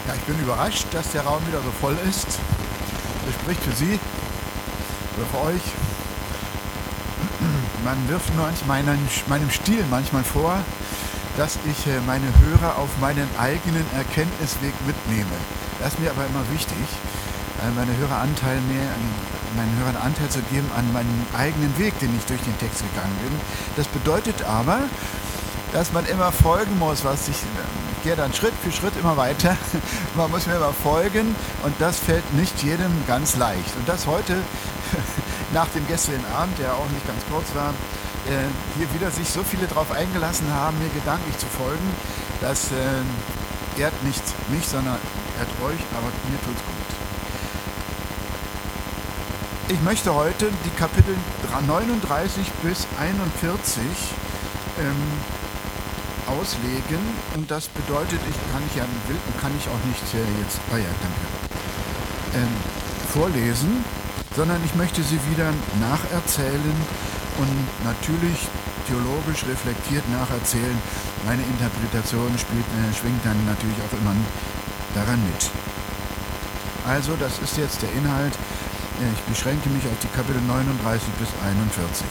Ja, ich bin überrascht, dass der Raum wieder so voll ist. Das spricht für Sie oder für euch. Man wirft nur meinem Stil manchmal vor, dass ich meine Hörer auf meinen eigenen Erkenntnisweg mitnehme. Das ist mir aber immer wichtig, meinen Hörern Anteil zu geben an meinen eigenen Weg, den ich durch den Text gegangen bin. Das bedeutet aber, dass man immer folgen muss, ich gehe dann Schritt für Schritt immer weiter. Man muss mir immer folgen und das fällt nicht jedem ganz leicht. Und das heute, nach dem gestrigen Abend, der auch nicht ganz kurz war, hier wieder sich so viele darauf eingelassen haben, mir gedanklich zu folgen, das ehrt nicht mich, sondern ehrt euch, aber mir tut's gut. Ich möchte heute die Kapitel 39 bis 41 auslegen und das bedeutet, kann ich auch nicht jetzt vorlesen, sondern ich möchte sie wieder nacherzählen und natürlich theologisch reflektiert nacherzählen. Meine Interpretation schwingt dann natürlich auch immer daran mit. Also, das ist jetzt der Inhalt. Ich beschränke mich auf die Kapitel 39 bis 41.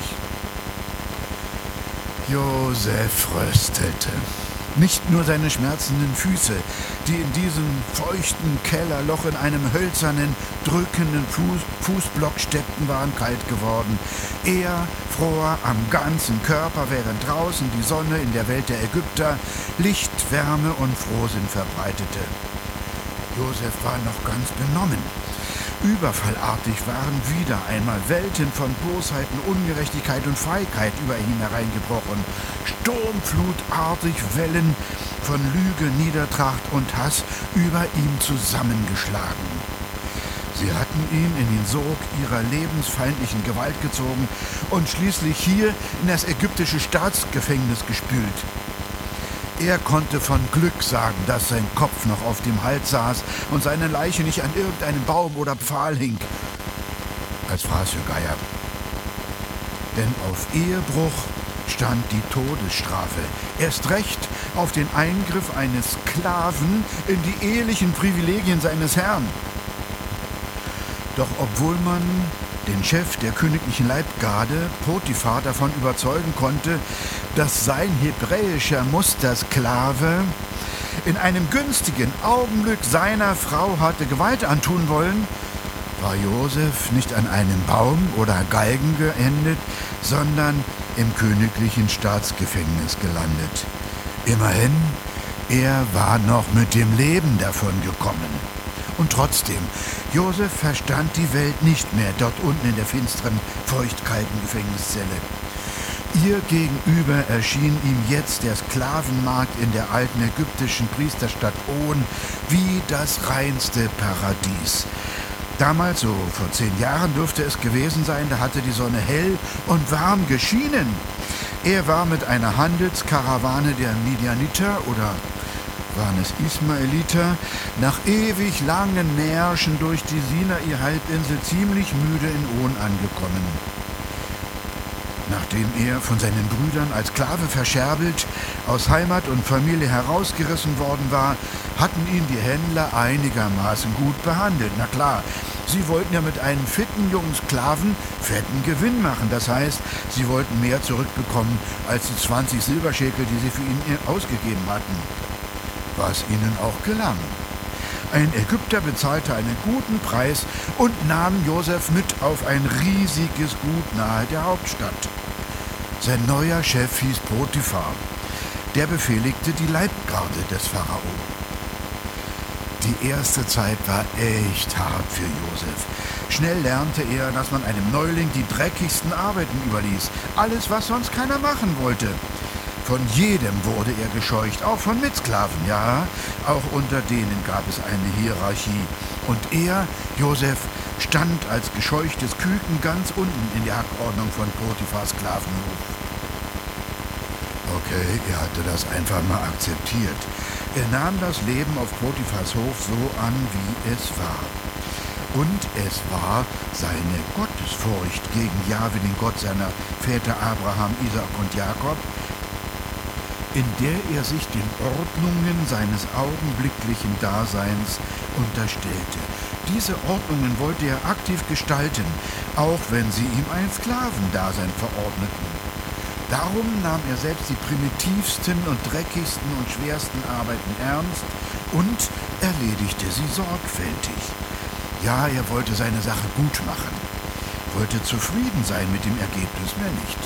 Josef röstelte. Nicht nur seine schmerzenden Füße, die in diesem feuchten Kellerloch in einem hölzernen, drückenden Fußblock steckten, waren kalt geworden. Er fror am ganzen Körper, während draußen die Sonne in der Welt der Ägypter Licht, Wärme und Frohsinn verbreitete. Josef war noch ganz benommen. Überfallartig waren wieder einmal Welten von Bosheiten, Ungerechtigkeit und Feigheit über ihn hereingebrochen. Sturmflutartig Wellen von Lüge, Niedertracht und Hass über ihm zusammengeschlagen. Sie hatten ihn in den Sog ihrer lebensfeindlichen Gewalt gezogen und schließlich hier in das ägyptische Staatsgefängnis gespült. Er konnte von Glück sagen, dass sein Kopf noch auf dem Hals saß und seine Leiche nicht an irgendeinem Baum oder Pfahl hing. Als Fraß für Geier. Denn auf Ehebruch stand die Todesstrafe. Erst recht auf den Eingriff eines Sklaven in die ehelichen Privilegien seines Herrn. Doch obwohl man den Chef der königlichen Leibgarde, Potiphar, davon überzeugen konnte, dass sein hebräischer Mustersklave in einem günstigen Augenblick seiner Frau hatte Gewalt antun wollen, war Josef nicht an einem Baum oder Galgen geendet, sondern im königlichen Staatsgefängnis gelandet. Immerhin, er war noch mit dem Leben davon gekommen. Und trotzdem, Josef verstand die Welt nicht mehr dort unten in der finsteren, feuchtkalten Gefängniszelle. Ihr gegenüber erschien ihm jetzt der Sklavenmarkt in der alten ägyptischen Priesterstadt On wie das reinste Paradies. Damals, so vor 10 Jahren dürfte es gewesen sein, da hatte die Sonne hell und warm geschienen. Er war mit einer Handelskarawane der Midianiter oder waren es Ismaeliter, nach ewig langen Märschen durch die Sinai-Halbinsel ziemlich müde in On angekommen. Nachdem er von seinen Brüdern als Sklave verscherbelt, aus Heimat und Familie herausgerissen worden war, hatten ihn die Händler einigermaßen gut behandelt. Na klar, sie wollten ja mit einem fitten jungen Sklaven fetten Gewinn machen. Das heißt, sie wollten mehr zurückbekommen als die 20 Silberschekel, die sie für ihn ausgegeben hatten. Was ihnen auch gelang. Ein Ägypter bezahlte einen guten Preis und nahm Josef mit auf ein riesiges Gut nahe der Hauptstadt. Sein neuer Chef hieß Potiphar. Der befehligte die Leibgarde des Pharao. Die erste Zeit war echt hart für Josef. Schnell lernte er, dass man einem Neuling die dreckigsten Arbeiten überließ. Alles, was sonst keiner machen wollte. Von jedem wurde er gescheucht, auch von Mitsklaven, ja. Auch unter denen gab es eine Hierarchie. Und er, Josef, stand als gescheuchtes Küken ganz unten in der Hackordnung von Potiphars Sklavenhof. Okay, er hatte das einfach mal akzeptiert. Er nahm das Leben auf Potiphars Hof so an, wie es war. Und es war seine Gottesfurcht gegen Jahwe, den Gott seiner Väter Abraham, Isaak und Jakob, in der er sich den Ordnungen seines augenblicklichen Daseins unterstellte. Diese Ordnungen wollte er aktiv gestalten, auch wenn sie ihm ein Sklavendasein verordneten. Darum nahm er selbst die primitivsten und dreckigsten und schwersten Arbeiten ernst und erledigte sie sorgfältig. Ja, er wollte seine Sache gut machen, wollte zufrieden sein mit dem Ergebnis, mehr nicht.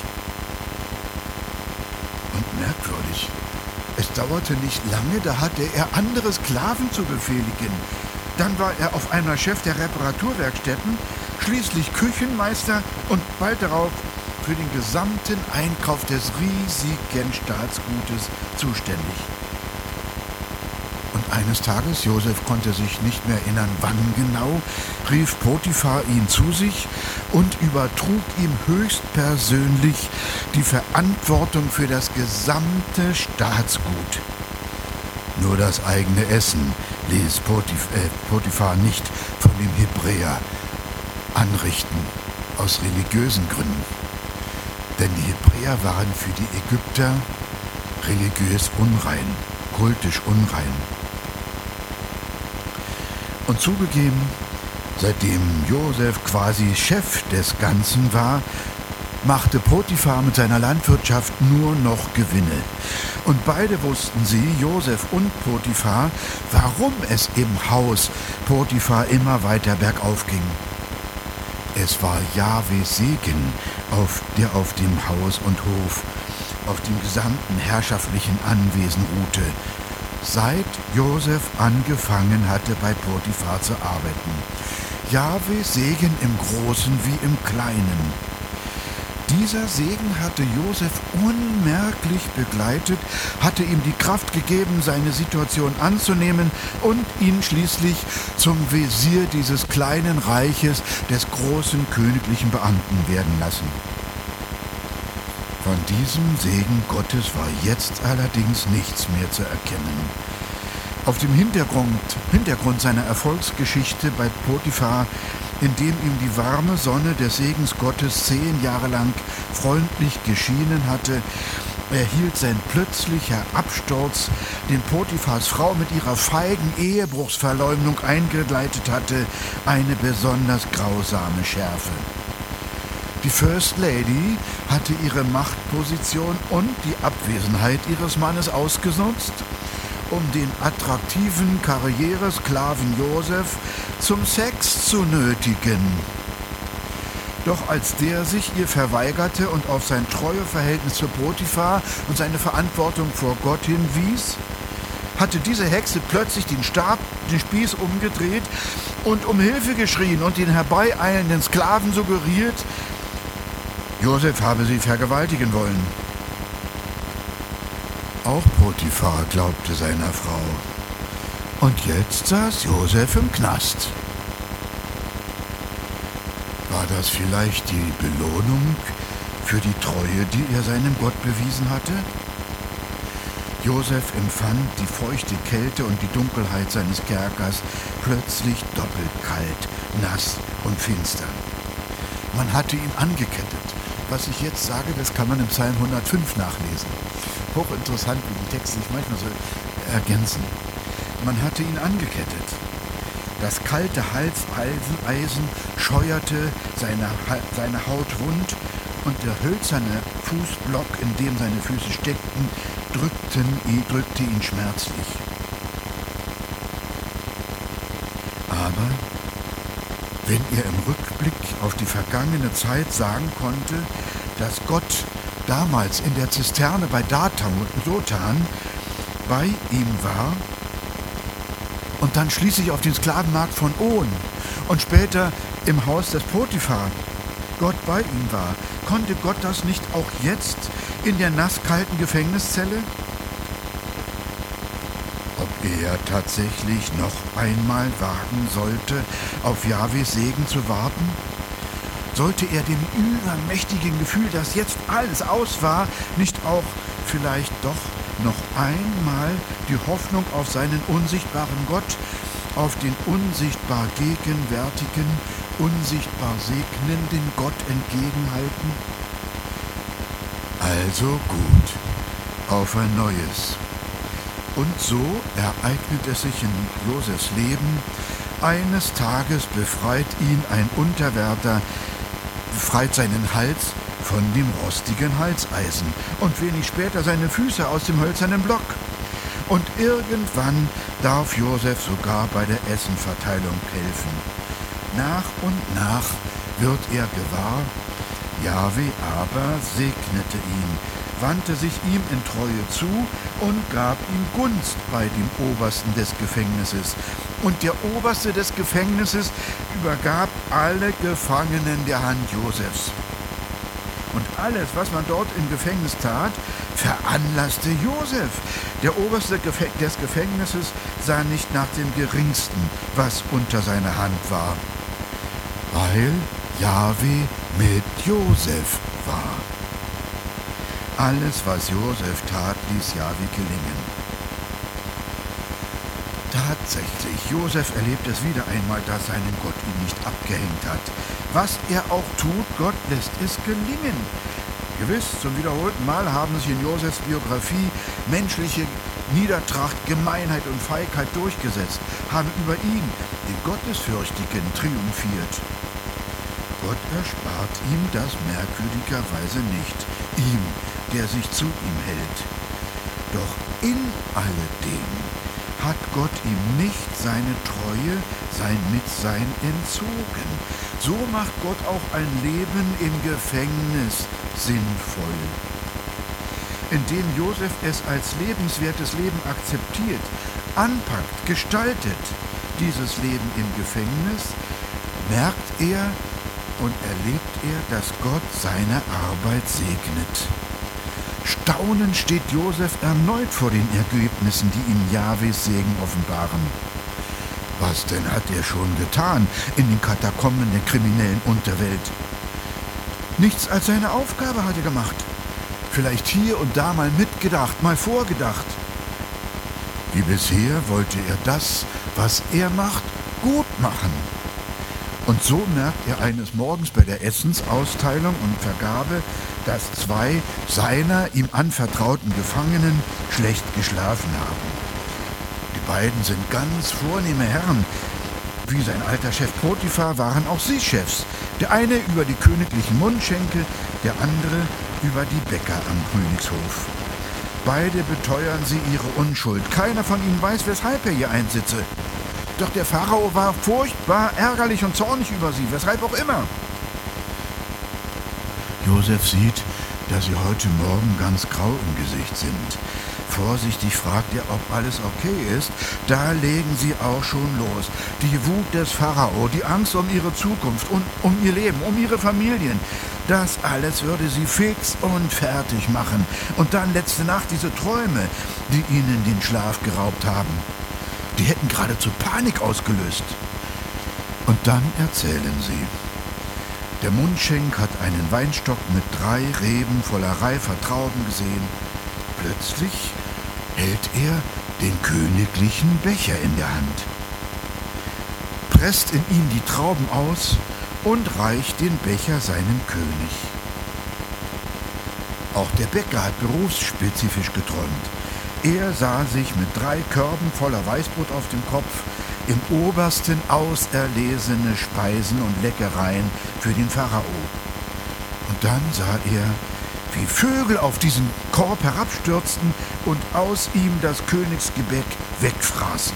Und merkwürdig, es dauerte nicht lange, da hatte er andere Sklaven zu befehligen. Dann war er auf einmal Chef der Reparaturwerkstätten, schließlich Küchenmeister und bald darauf für den gesamten Einkauf des riesigen Staatsgutes zuständig. Und eines Tages, Josef konnte sich nicht mehr erinnern, wann genau, rief Potiphar ihn zu sich und übertrug ihm höchstpersönlich die Verantwortung für das gesamte Staatsgut. Nur das eigene Essen ließ Potiphar nicht von dem Hebräer anrichten, aus religiösen Gründen. Denn die Hebräer waren für die Ägypter religiös unrein, kultisch unrein. Und zugegeben, seitdem Josef quasi Chef des Ganzen war, machte Potiphar mit seiner Landwirtschaft nur noch Gewinne. Und beide wussten sie, Josef und Potiphar, warum es im Haus Potiphar immer weiter bergauf ging. Es war Jahwes Segen, der auf dem Haus und Hof, auf dem gesamten herrschaftlichen Anwesen ruhte, seit Josef angefangen hatte, bei Potiphar zu arbeiten. Jahwes Segen im Großen wie im Kleinen. Dieser Segen hatte Josef unmerklich begleitet, hatte ihm die Kraft gegeben, seine Situation anzunehmen und ihn schließlich zum Wesir dieses kleinen Reiches des großen königlichen Beamten werden lassen. Von diesem Segen Gottes war jetzt allerdings nichts mehr zu erkennen. Auf dem Hintergrund seiner Erfolgsgeschichte bei Potiphar, in dem ihm die warme Sonne des Segens Gottes 10 Jahre lang freundlich geschienen hatte, erhielt sein plötzlicher Absturz, den Potiphars Frau mit ihrer feigen Ehebruchsverleumdung eingeleitet hatte, eine besonders grausame Schärfe. Die First Lady hatte ihre Machtposition und die Abwesenheit ihres Mannes ausgenutzt, um den attraktiven Karrieresklaven Josef zum Sex zu nötigen. Doch als der sich ihr verweigerte und auf sein Treueverhältnis zu Potiphar und seine Verantwortung vor Gott hinwies, hatte diese Hexe plötzlich den Spieß umgedreht und um Hilfe geschrien und den herbeieilenden Sklaven suggeriert, Josef habe sie vergewaltigen wollen. Auch Potiphar glaubte seiner Frau. Und jetzt saß Josef im Knast. War das vielleicht die Belohnung für die Treue, die er seinem Gott bewiesen hatte? Josef empfand die feuchte Kälte und die Dunkelheit seines Kerkers plötzlich doppelt kalt, nass und finster. Man hatte ihn angekettet. Was ich jetzt sage, das kann man im Psalm 105 nachlesen. Hochinteressant, wie die Texte sich manchmal so ergänzen. Man hatte ihn angekettet. Das kalte Halseisen scheuerte seine Haut wund und der hölzerne Fußblock, in dem seine Füße steckten, drückte ihn schmerzlich. Aber wenn er im Rückblick auf die vergangene Zeit sagen konnte, dass Gott damals in der Zisterne bei Dathan und Dothan bei ihm war und dann schließlich auf den Sklavenmarkt von On und später im Haus des Potiphar Gott bei ihm war, konnte Gott das nicht auch jetzt in der nasskalten Gefängniszelle? Ob er tatsächlich noch einmal wagen sollte, auf Jahwes Segen zu warten? Sollte er dem übermächtigen Gefühl, dass jetzt alles aus war, nicht auch vielleicht doch noch einmal die Hoffnung auf seinen unsichtbaren Gott, auf den unsichtbar gegenwärtigen, unsichtbar segnenden Gott entgegenhalten? Also gut, auf ein neues. Und so ereignet es sich in Josefs Leben. Eines Tages befreit ihn ein Unterwärter, befreit seinen Hals von dem rostigen Halseisen und wenig später seine Füße aus dem hölzernen Block. Und irgendwann darf Josef sogar bei der Essenverteilung helfen. Nach und nach wird er gewahr, Jahwe aber segnete ihn, wandte sich ihm in Treue zu und gab ihm Gunst bei dem Obersten des Gefängnisses. Und der Oberste des Gefängnisses übergab alle Gefangenen der Hand Josefs. Und alles, was man dort im Gefängnis tat, veranlasste Josef. Der Oberste des Gefängnisses sah nicht nach dem Geringsten, was unter seiner Hand war, weil Jahwe mit Josef war. Alles, was Josef tat, ließ Jahwe gelingen. Tatsächlich, Josef erlebt es wieder einmal, dass seinen Gott ihn nicht abgehängt hat. Was er auch tut, Gott lässt es gelingen. Gewiss, zum wiederholten Mal haben sich in Josefs Biografie menschliche Niedertracht, Gemeinheit und Feigheit durchgesetzt, haben über ihn, den Gottesfürchtigen, triumphiert. Gott erspart ihm das merkwürdigerweise nicht, ihm, der sich zu ihm hält. Doch in alledem hat Gott ihm nicht seine Treue, sein Mitsein entzogen. So macht Gott auch ein Leben im Gefängnis sinnvoll. Indem Josef es als lebenswertes Leben akzeptiert, anpackt, gestaltet, dieses Leben im Gefängnis, merkt er und erlebt er, dass Gott seine Arbeit segnet. Staunend steht Josef erneut vor den Ergebnissen, die ihm Jahwes Segen offenbaren. Was denn hat er schon getan in den Katakomben der kriminellen Unterwelt? Nichts als seine Aufgabe hat er gemacht. Vielleicht hier und da mal mitgedacht, mal vorgedacht. Wie bisher wollte er das, was er macht, gut machen. Und so merkt er eines Morgens bei der Essensausteilung und Vergabe, dass 2 seiner ihm anvertrauten Gefangenen schlecht geschlafen haben. Die beiden sind ganz vornehme Herren. Wie sein alter Chef Potiphar waren auch sie Chefs. Der eine über die königlichen Mundschenke, der andere über die Bäcker am Königshof. Beide beteuern sie ihre Unschuld. Keiner von ihnen weiß, weshalb er hier einsitze. Doch der Pharao war furchtbar ärgerlich und zornig über sie, weshalb auch immer. Josef sieht, dass sie heute Morgen ganz grau im Gesicht sind. Vorsichtig fragt er, ob alles okay ist. Da legen sie auch schon los. Die Wut des Pharao, die Angst um ihre Zukunft und um ihr Leben, um ihre Familien. Das alles würde sie fix und fertig machen. Und dann letzte Nacht diese Träume, die ihnen den Schlaf geraubt haben. Die hätten geradezu Panik ausgelöst. Und dann erzählen sie. Der Mundschenk hat einen Weinstock mit 3 Reben voller reifer Trauben gesehen. Plötzlich hält er den königlichen Becher in der Hand, presst in ihn die Trauben aus und reicht den Becher seinem König. Auch der Bäcker hat berufsspezifisch geträumt. Er sah sich mit 3 Körben voller Weißbrot auf dem Kopf im Obersten auserlesene Speisen und Leckereien für den Pharao. Und dann sah er, wie Vögel auf diesen Korb herabstürzten und aus ihm das Königsgebäck wegfraßen.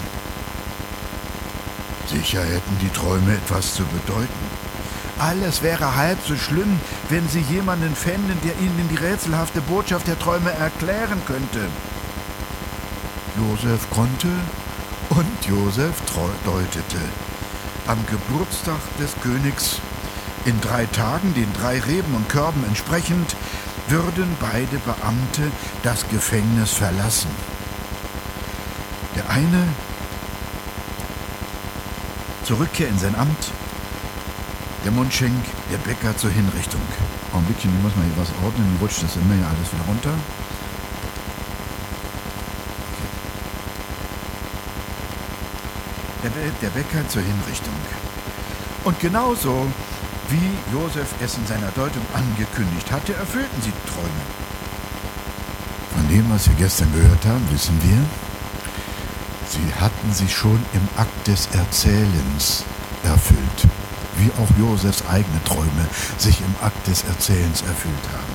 Sicher hätten die Träume etwas zu bedeuten. Alles wäre halb so schlimm, wenn sie jemanden fänden, der ihnen die rätselhafte Botschaft der Träume erklären könnte. Josef konnte und Josef deutete. Am Geburtstag des Königs in 3 Tagen, den 3 Reben und Körben entsprechend, würden beide Beamte das Gefängnis verlassen. Der eine zur Rückkehr in sein Amt, der Mundschenk, der Bäcker zur Hinrichtung. Augenblickchen, ich muss mal hier was ordnen, dann rutscht das immer hier alles wieder runter. Der Bäcker zur Hinrichtung. Und genauso wie Josef es in seiner Deutung angekündigt hatte, erfüllten sie die Träume. Von Von dem, was wir gestern gehört haben, wissen wir, sie hatten sich schon im Akt des Erzählens erfüllt, wie auch Josefs eigene Träume sich im Akt des Erzählens erfüllt haben.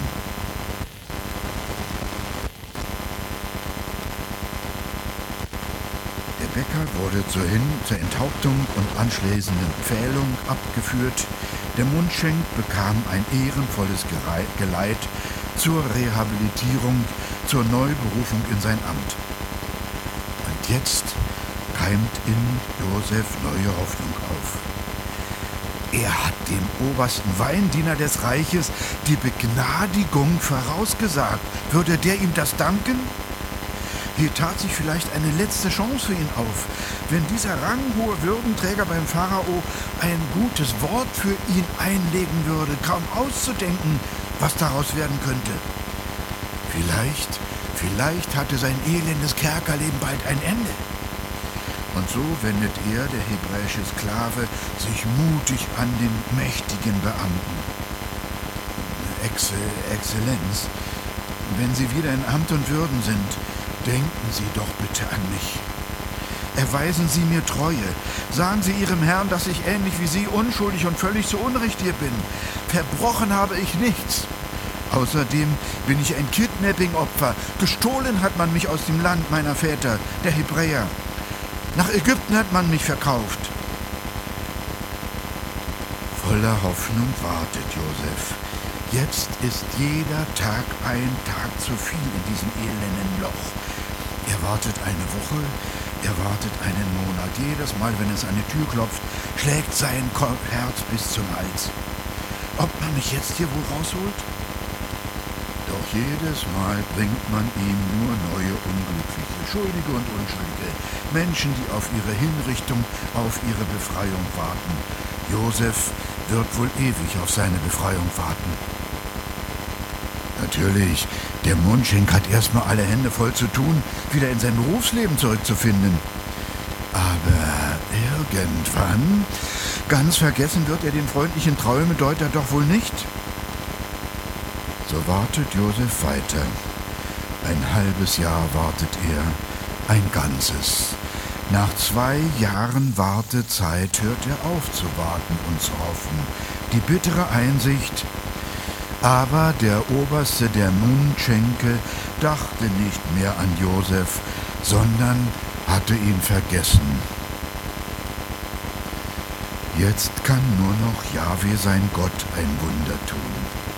Der Bäcker wurde zur Enthauptung und anschließenden Pfählung abgeführt. Der Mundschenk bekam ein ehrenvolles Geleit zur Rehabilitierung, zur Neuberufung in sein Amt. Und jetzt keimt in Josef neue Hoffnung auf. Er hat dem obersten Weindiener des Reiches die Begnadigung vorausgesagt. Würde der ihm das danken? Hier tat sich vielleicht eine letzte Chance für ihn auf. Wenn dieser ranghohe Würdenträger beim Pharao ein gutes Wort für ihn einlegen würde, kaum auszudenken, was daraus werden könnte. Vielleicht hatte sein elendes Kerkerleben bald ein Ende. Und so wendet er, der hebräische Sklave, sich mutig an den mächtigen Beamten. Exzellenz, wenn Sie wieder in Amt und Würden sind, denken Sie doch bitte an mich. Erweisen Sie mir Treue. Sagen Sie Ihrem Herrn, dass ich ähnlich wie Sie unschuldig und völlig zu Unrecht hier bin. Verbrochen habe ich nichts. Außerdem bin ich ein Kidnapping-Opfer. Gestohlen hat man mich aus dem Land meiner Väter, der Hebräer. Nach Ägypten hat man mich verkauft. Voller Hoffnung wartet Josef. Jetzt ist jeder Tag ein Tag zu viel in diesem elenden Loch. Er wartet eine Woche, er wartet einen Monat. Jedes Mal, wenn es an die Tür klopft, schlägt sein Herz bis zum Hals. Ob man mich jetzt hier wohl rausholt? Doch jedes Mal bringt man ihm nur neue Unglückliche, Schuldige und Unschuldige, Menschen, die auf ihre Hinrichtung, auf ihre Befreiung warten. Josef wird wohl ewig auf seine Befreiung warten. Natürlich, der Mundschenk hat erstmal alle Hände voll zu tun, wieder in sein Berufsleben zurückzufinden. Aber irgendwann, ganz vergessen wird er den freundlichen Träumedeuter doch wohl nicht. So wartet Josef weiter. Ein halbes Jahr wartet er, ein ganzes. Nach 2 Jahren Wartezeit hört er auf zu warten und zu hoffen. Die bittere Einsicht. Aber der Oberste der Mundschenke dachte nicht mehr an Josef, sondern hatte ihn vergessen. Jetzt kann nur noch Jahwe, sein Gott, ein Wunder tun.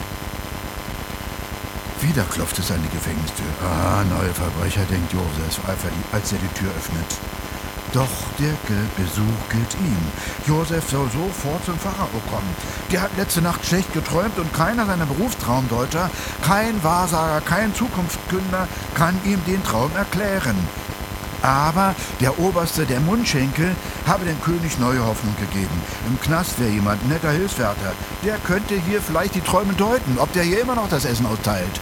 Wieder klopft es an die Gefängnistür. Neue Verbrecher, denkt Josef, als er die Tür öffnet. Doch der Besuch gilt ihm. Josef soll sofort zum Pharao kommen. Der hat letzte Nacht schlecht geträumt und keiner seiner Berufstraumdeuter, kein Wahrsager, kein Zukunftskünder kann ihm den Traum erklären. Aber der Oberste der Mundschenke habe dem König neue Hoffnung gegeben. Im Knast wäre jemand, ein netter Hilfswärter. Der könnte hier vielleicht die Träume deuten, ob der hier immer noch das Essen austeilt.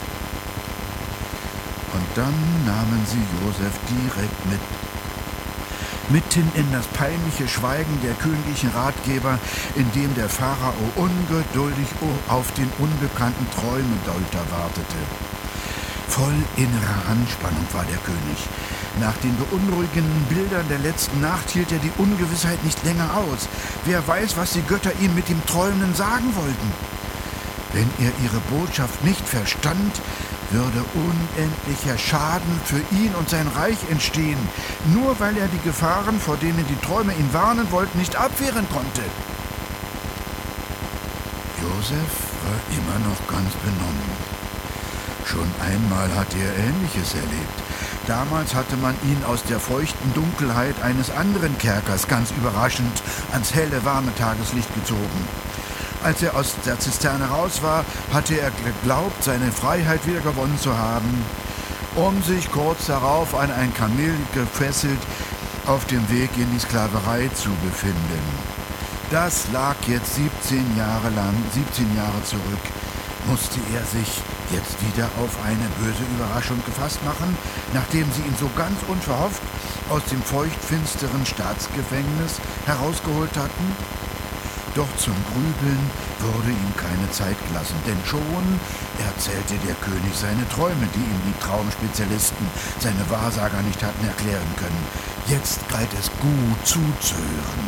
Und dann nahmen sie Josef direkt mitten in das peinliche Schweigen der königlichen Ratgeber, in dem der Pharao ungeduldig auf den unbekannten Träumedeuter wartete. Voll innerer Anspannung war der König. Nach den beunruhigenden Bildern der letzten Nacht hielt er die Ungewissheit nicht länger aus. Wer weiß, was die Götter ihm mit dem Träumenden sagen wollten. Wenn er ihre Botschaft nicht verstand, würde unendlicher Schaden für ihn und sein Reich entstehen, nur weil er die Gefahren, vor denen die Träume ihn warnen wollten, nicht abwehren konnte. Josef war immer noch ganz benommen. Schon einmal hatte er Ähnliches erlebt. Damals hatte man ihn aus der feuchten Dunkelheit eines anderen Kerkers ganz überraschend ans helle, warme Tageslicht gezogen. Als er aus der Zisterne raus war, hatte er geglaubt, seine Freiheit wieder gewonnen zu haben, um sich kurz darauf an ein Kamel gefesselt auf dem Weg in die Sklaverei zu befinden. Das lag jetzt 17 Jahre zurück. Musste er sich jetzt wieder auf eine böse Überraschung gefasst machen, nachdem sie ihn so ganz unverhofft aus dem feuchtfinsteren Staatsgefängnis herausgeholt hatten? Doch zum Grübeln wurde ihm keine Zeit gelassen, denn schon erzählte der König seine Träume, die ihm die Traumspezialisten, seine Wahrsager nicht hatten erklären können. Jetzt galt es gut zuzuhören.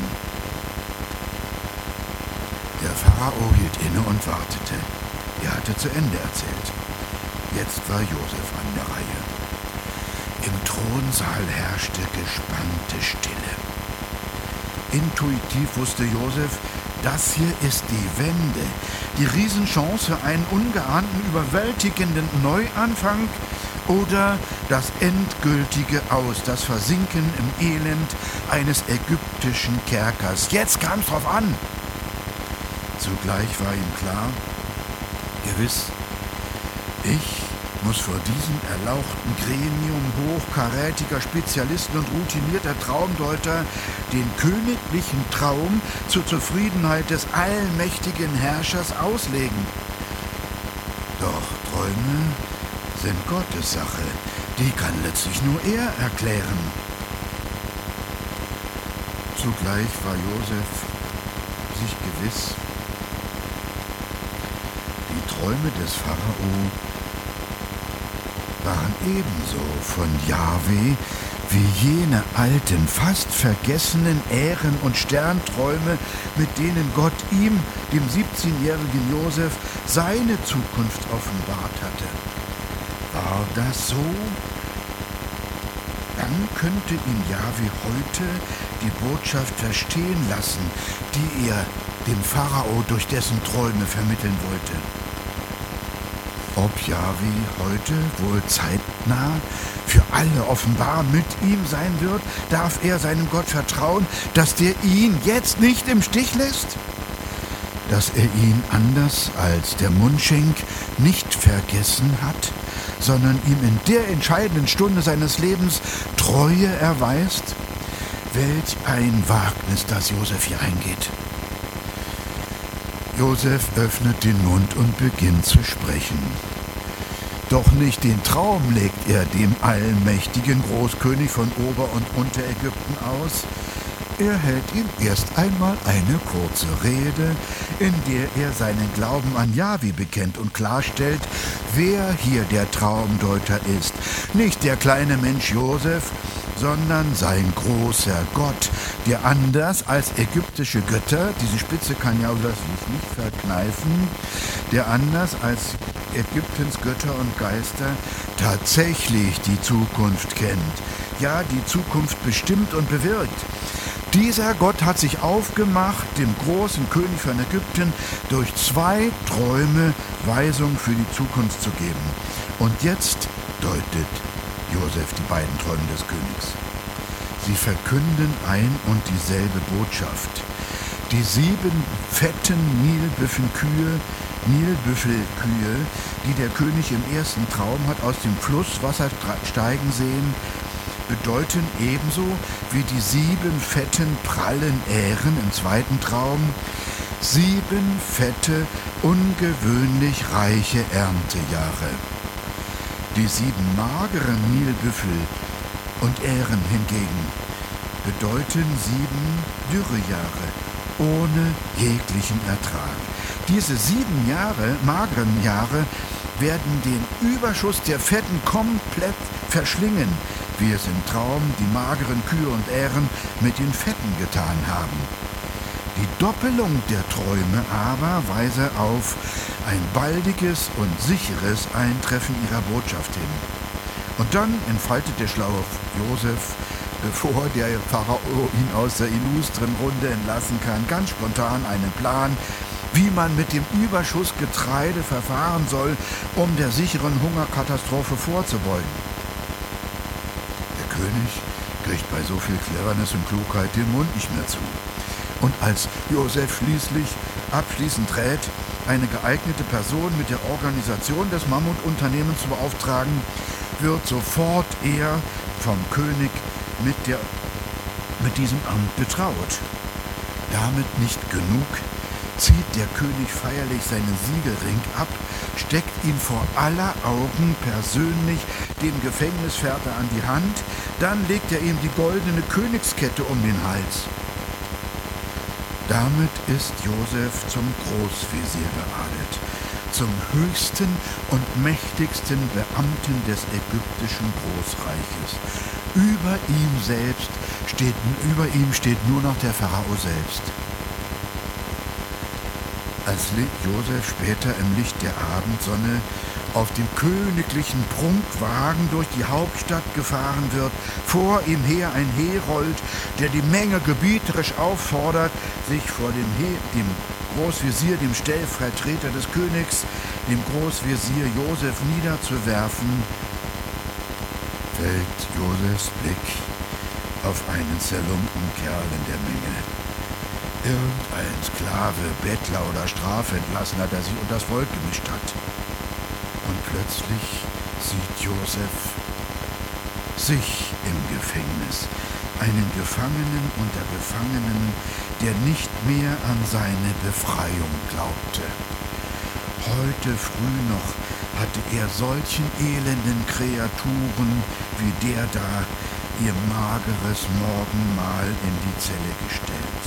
Der Pharao hielt inne und wartete. Er hatte zu Ende erzählt. Jetzt war Josef an der Reihe. Im Thronsaal herrschte gespannte Stille. Intuitiv wusste Josef, das hier ist die Wende, die Riesenchance für einen ungeahnten, überwältigenden Neuanfang oder das endgültige Aus, das Versinken im Elend eines ägyptischen Kerkers. Jetzt kam es drauf an. Zugleich war ihm klar, gewiss, ich muss vor diesem erlauchten Gremium hochkarätiger Spezialisten und routinierter Traumdeuter den königlichen Traum zur Zufriedenheit des allmächtigen Herrschers auslegen. Doch Träume sind Gottes Sache, die kann letztlich nur er erklären. Zugleich war Josef sich gewiss, die Träume des Pharao waren ebenso von Jahwe wie jene alten, fast vergessenen Ähren- und Sternträume, mit denen Gott ihm, dem 17-jährigen Josef, seine Zukunft offenbart hatte. War das so? Dann könnte ihm Jahwe heute die Botschaft verstehen lassen, die er dem Pharao durch dessen Träume vermitteln wollte. Ob Jahwe heute wohl zeitnah für alle offenbar mit ihm sein wird, darf er seinem Gott vertrauen, dass der ihn jetzt nicht im Stich lässt? Dass er ihn anders als der Mundschenk nicht vergessen hat, sondern ihm in der entscheidenden Stunde seines Lebens Treue erweist? Welch ein Wagnis, das Josef hier eingeht. Josef öffnet den Mund und beginnt zu sprechen. Doch nicht den Traum legt er dem allmächtigen Großkönig von Ober- und Unterägypten aus. Er hält ihm erst einmal eine kurze Rede, in der er seinen Glauben an Jahwe bekennt und klarstellt, wer hier der Traumdeuter ist. Nicht der kleine Mensch Josef, sondern sein großer Gott, der anders als ägyptische Götter, diese Spitze kann ja sich nicht verkneifen, der anders als Ägyptens Götter und Geister tatsächlich die Zukunft kennt, ja, die Zukunft bestimmt und bewirkt. Dieser Gott hat sich aufgemacht, dem großen König von Ägypten durch 2 Träume Weisung für die Zukunft zu geben. Und jetzt deutet Josef die beiden Träume des Königs. Sie verkünden ein und dieselbe Botschaft. Die 7 fetten Nilbüffelkühe, die der König im ersten Traum hat aus dem Flusswasser steigen sehen, bedeuten ebenso wie die 7 fetten, prallen Ähren im zweiten Traum 7 fette, ungewöhnlich reiche Erntejahre. Die 7 mageren Nilbüffel und Ähren hingegen bedeuten 7 Dürrejahre ohne jeglichen Ertrag. Diese 7 mageren Jahre werden den Überschuss der Fetten komplett verschlingen, wie es im Traum die mageren Kühe und Ähren mit den Fetten getan haben. Die Doppelung der Träume aber weise auf ein baldiges und sicheres Eintreffen ihrer Botschaft hin. Und dann entfaltet der schlaue Josef, bevor der Pharao ihn aus der illustren Runde entlassen kann, ganz spontan einen Plan, wie man mit dem Überschuss Getreide verfahren soll, um der sicheren Hungerkatastrophe vorzubeugen. Der König kriegt bei so viel Cleverness und Klugheit den Mund nicht mehr zu. Und als Josef schließlich abschließend rät, eine geeignete Person mit der Organisation des Mammutunternehmens zu beauftragen, wird sofort er vom König mit diesem Amt betraut. Damit nicht genug, zieht der König feierlich seinen Siegelring ab, steckt ihm vor aller Augen persönlich dem Gefängniswärter an die Hand, dann legt er ihm die goldene Königskette um den Hals. Damit ist Josef zum Großvezier geadelt, zum höchsten und mächtigsten Beamten des ägyptischen Großreiches. Über ihm steht nur noch der Pharao selbst. Als Josef später im Licht der Abendsonne auf dem königlichen Prunkwagen durch die Hauptstadt gefahren wird, vor ihm her ein Herold, der die Menge gebieterisch auffordert, sich vor dem Großvezier, dem Stellvertreter des Königs, dem Großvezier Josef niederzuwerfen, fällt Josefs Blick auf einen zerlumpten Kerl in der Menge. Irgendein Sklave, Bettler oder Strafentlassener, der sich unter das Volk gemischt hat. Und plötzlich sieht Josef sich im Gefängnis, einen Gefangenen unter Gefangenen, der nicht mehr an seine Befreiung glaubte. Heute früh noch hatte er solchen elenden Kreaturen wie der da ihr mageres Morgenmahl in die Zelle gestellt.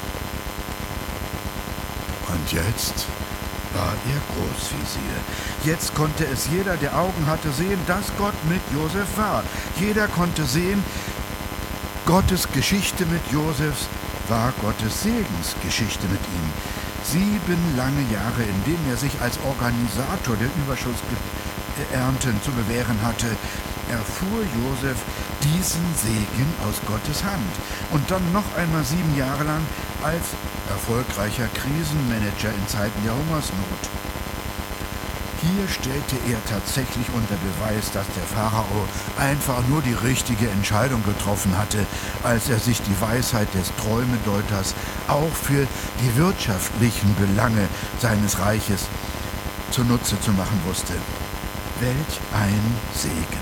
Und jetzt war er Großvezier. Jetzt konnte es jeder, der Augen hatte, sehen, dass Gott mit Josef war. Jeder konnte sehen, Gottes Geschichte mit Josef war Gottes Segensgeschichte mit ihm. 7 lange Jahre, in denen er sich als Organisator der Überschussernten zu bewähren hatte, erfuhr Josef diesen Segen aus Gottes Hand. Und dann noch einmal 7 Jahre lang als erfolgreicher Krisenmanager in Zeiten der Hungersnot. Hier stellte er tatsächlich unter Beweis, dass der Pharao einfach nur die richtige Entscheidung getroffen hatte, als er sich die Weisheit des Träumedeuters auch für die wirtschaftlichen Belange seines Reiches zunutze zu machen wusste. Welch ein Segen!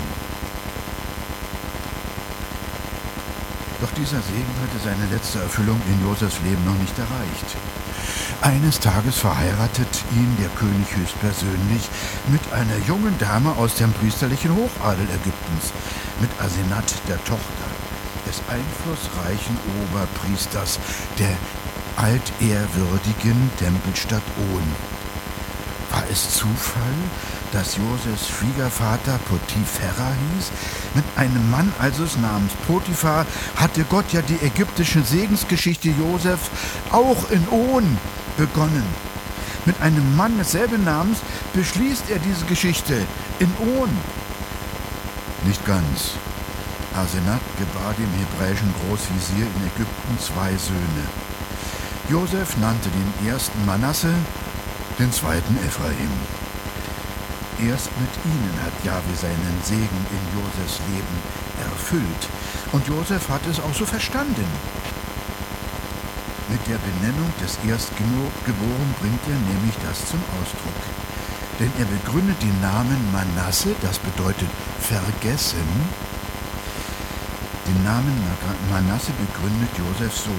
Doch dieser Segen hatte seine letzte Erfüllung in Josefs Leben noch nicht erreicht. Eines Tages verheiratet ihn der König höchstpersönlich mit einer jungen Dame aus dem priesterlichen Hochadel Ägyptens, mit Asenat, der Tochter des einflussreichen Oberpriesters der altehrwürdigen Tempelstadt On. War es Zufall, dass Josefs Schwiegervater Potiphera hieß? Mit einem Mann also namens Potiphar hatte Gott ja die ägyptische Segensgeschichte Josefs auch in On begonnen. Mit einem Mann desselben Namens beschließt er diese Geschichte in On. Nicht ganz. Asenat gebar dem hebräischen Großvezier in Ägypten 2 Söhne. Josef nannte den ersten Manasse, den zweiten Ephraim. Erst mit ihnen hat Jahwe seinen Segen in Josefs Leben erfüllt. Und Josef hat es auch so verstanden. Mit der Benennung des Erstgeborenen bringt er nämlich das zum Ausdruck. Denn er begründet den Namen Manasse, das bedeutet vergessen. Den Namen Manasse begründet Josef so.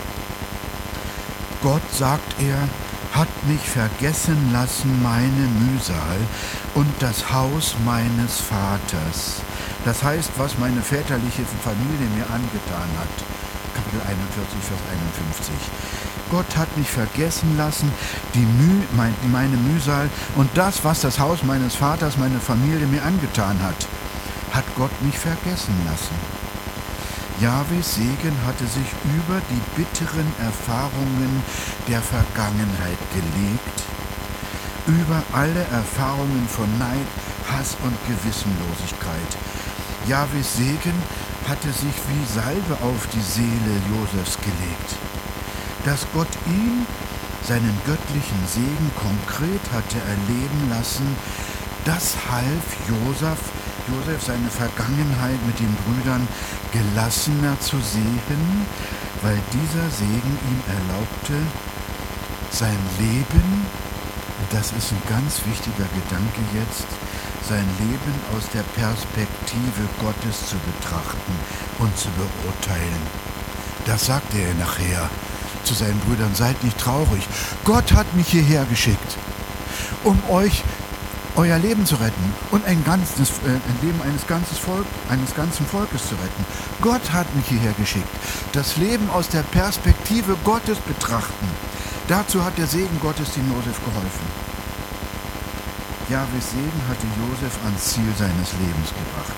Gott, sagt er, hat mich vergessen lassen meine Mühsal und das Haus meines Vaters. Das heißt, was meine väterliche Familie mir angetan hat. Kapitel 41, Vers 51. Gott hat mich vergessen lassen, meine Mühsal und das, was das Haus meines Vaters, meine Familie mir angetan hat Gott mich vergessen lassen. Jahwes Segen hatte sich über die bitteren Erfahrungen der Vergangenheit gelegt, über alle Erfahrungen von Neid, Hass und Gewissenlosigkeit. Jahwes Segen hatte sich wie Salbe auf die Seele Josefs gelegt. Dass Gott ihn, seinen göttlichen Segen, konkret hatte erleben lassen, das half Josef seine Vergangenheit mit den Brüdern gelassener zu sehen, weil dieser Segen ihm erlaubte, sein Leben, und das ist ein ganz wichtiger Gedanke jetzt, sein Leben aus der Perspektive Gottes zu betrachten und zu beurteilen. Das sagte er nachher zu seinen Brüdern: Seid nicht traurig, Gott hat mich hierher geschickt, um euch euer Leben zu retten und ein Leben eines ganzen Volkes zu retten. Gott hat mich hierher geschickt. Das Leben aus der Perspektive Gottes betrachten. Dazu hat der Segen Gottes dem Josef geholfen. Jahwes Segen hatte Josef ans Ziel seines Lebens gebracht.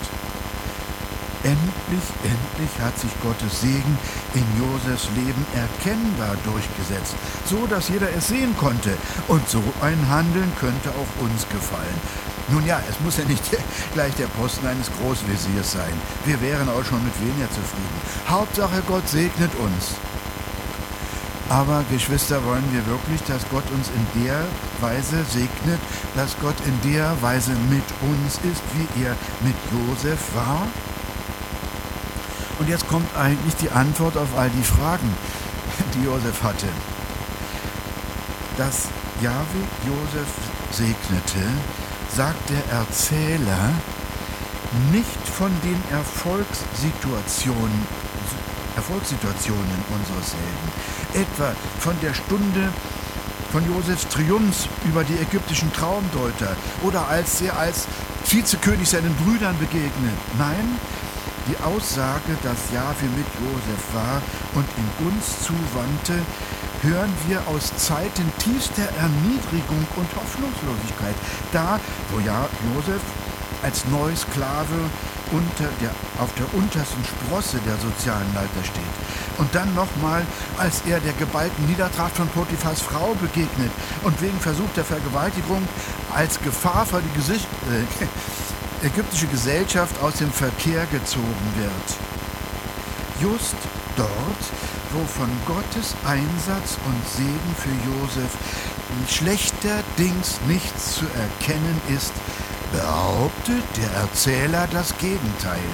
Endlich hat sich Gottes Segen in Josefs Leben erkennbar durchgesetzt, so dass jeder es sehen konnte. Und so ein Handeln könnte auch uns gefallen. Nun ja, es muss ja nicht gleich der Posten eines Großveziers sein. Wir wären auch schon mit weniger zufrieden. Hauptsache, Gott segnet uns. Aber Geschwister, wollen wir wirklich, dass Gott uns in der Weise segnet, dass Gott in der Weise mit uns ist, wie er mit Josef war? Und jetzt kommt eigentlich die Antwort auf all die Fragen, die Josef hatte. Dass Jahwe Josef segnete, sagt der Erzähler, nicht von den Erfolgssituationen unseres Helden, etwa von der Stunde von Josefs Triumphs über die ägyptischen Traumdeuter oder als er als Vizekönig seinen Brüdern begegnet. Nein, die Aussage, dass Jahwe mit Josef war und ihm Gunst zuwandte, hören wir aus Zeiten tiefster Erniedrigung und Hoffnungslosigkeit. Da, wo Josef als Neusklave auf der untersten Sprosse der sozialen Leiter steht. Und dann nochmal, als er der geballten Niedertracht von Potiphars Frau begegnet und wegen versuchter Vergewaltigung als Gefahr für die ägyptische Gesellschaft aus dem Verkehr gezogen wird. Just dort, wo von Gottes Einsatz und Segen für Josef schlechterdings nichts zu erkennen ist, behauptet der Erzähler das Gegenteil.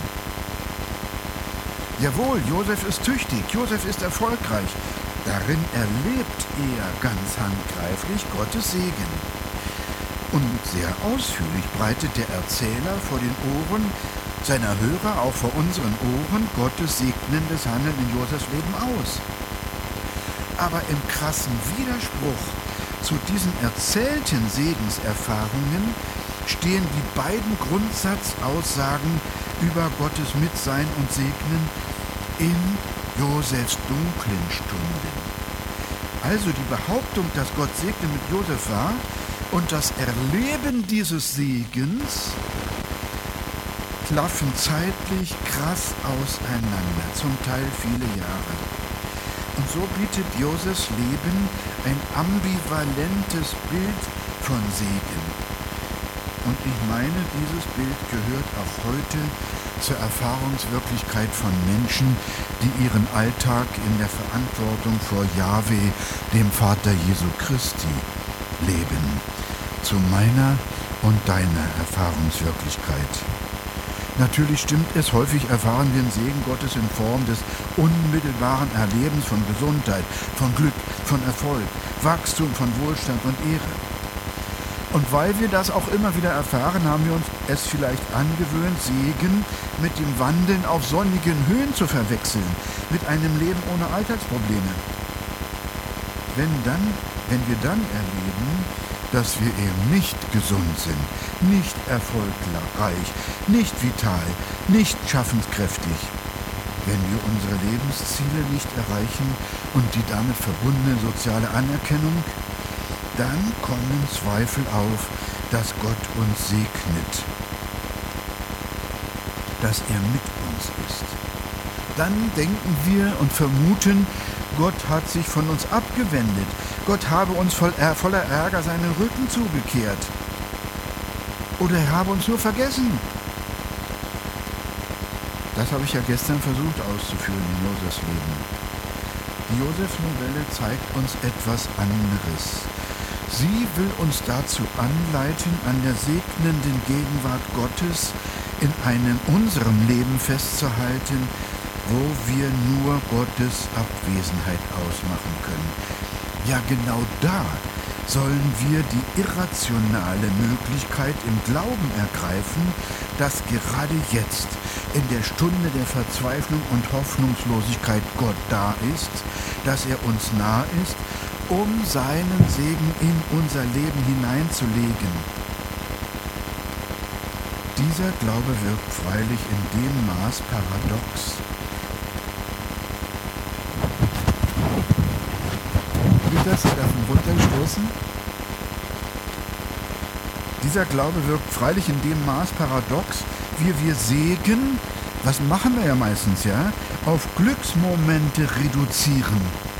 Jawohl, Josef ist tüchtig, Josef ist erfolgreich. Darin erlebt er ganz handgreiflich Gottes Segen. Und sehr ausführlich breitet der Erzähler vor den Ohren seiner Hörer, auch vor unseren Ohren, Gottes segnendes Handeln in Josefs Leben aus. Aber im krassen Widerspruch zu diesen erzählten Segenserfahrungen stehen die beiden Grundsatzaussagen über Gottes Mitsein und Segnen in Josefs dunklen Stunden. Also die Behauptung, dass Gott segne mit Josef war, und das Erleben dieses Segens klaffen zeitlich krass auseinander, zum Teil viele Jahre. Und so bietet Josefs Leben ein ambivalentes Bild von Segen. Und ich meine, dieses Bild gehört auch heute zur Erfahrungswirklichkeit von Menschen, die ihren Alltag in der Verantwortung vor Jahwe, dem Vater Jesu Christi, leben. Zu meiner und deiner Erfahrungswirklichkeit. Natürlich stimmt es, häufig erfahren wir den Segen Gottes in Form des unmittelbaren Erlebens von Gesundheit, von Glück, von Erfolg, Wachstum, von Wohlstand und Ehre. Und weil wir das auch immer wieder erfahren, haben wir uns es vielleicht angewöhnt, Segen mit dem Wandeln auf sonnigen Höhen zu verwechseln, mit einem Leben ohne Alltagsprobleme. Wenn wir dann erleben, dass wir eben nicht gesund sind, nicht erfolgreich, nicht vital, nicht schaffenskräftig, wenn wir unsere Lebensziele nicht erreichen und die damit verbundene soziale Anerkennung, dann kommen Zweifel auf, dass Gott uns segnet, dass er mit uns ist. Dann denken wir und vermuten, Gott hat sich von uns abgewendet. Gott habe uns voller Ärger seinen Rücken zugekehrt. Oder er habe uns nur vergessen. Das habe ich ja gestern versucht auszuführen in Josefs Leben. Die Josef-Novelle zeigt uns etwas anderes. Sie will uns dazu anleiten, an der segnenden Gegenwart Gottes in unserem Leben festzuhalten, wo wir nur Gottes Abwesenheit ausmachen können. Ja, genau da sollen wir die irrationale Möglichkeit im Glauben ergreifen, dass gerade jetzt, in der Stunde der Verzweiflung und Hoffnungslosigkeit, Gott da ist, dass er uns nah ist, um seinen Segen in unser Leben hineinzulegen. Dieser Glaube wirkt freilich in dem Maß paradox. Wie das? Hat er von runtergestoßen? Dieser Glaube wirkt freilich in dem Maß paradox, wie wir Segen, was machen wir ja meistens, ja, auf Glücksmomente reduzieren.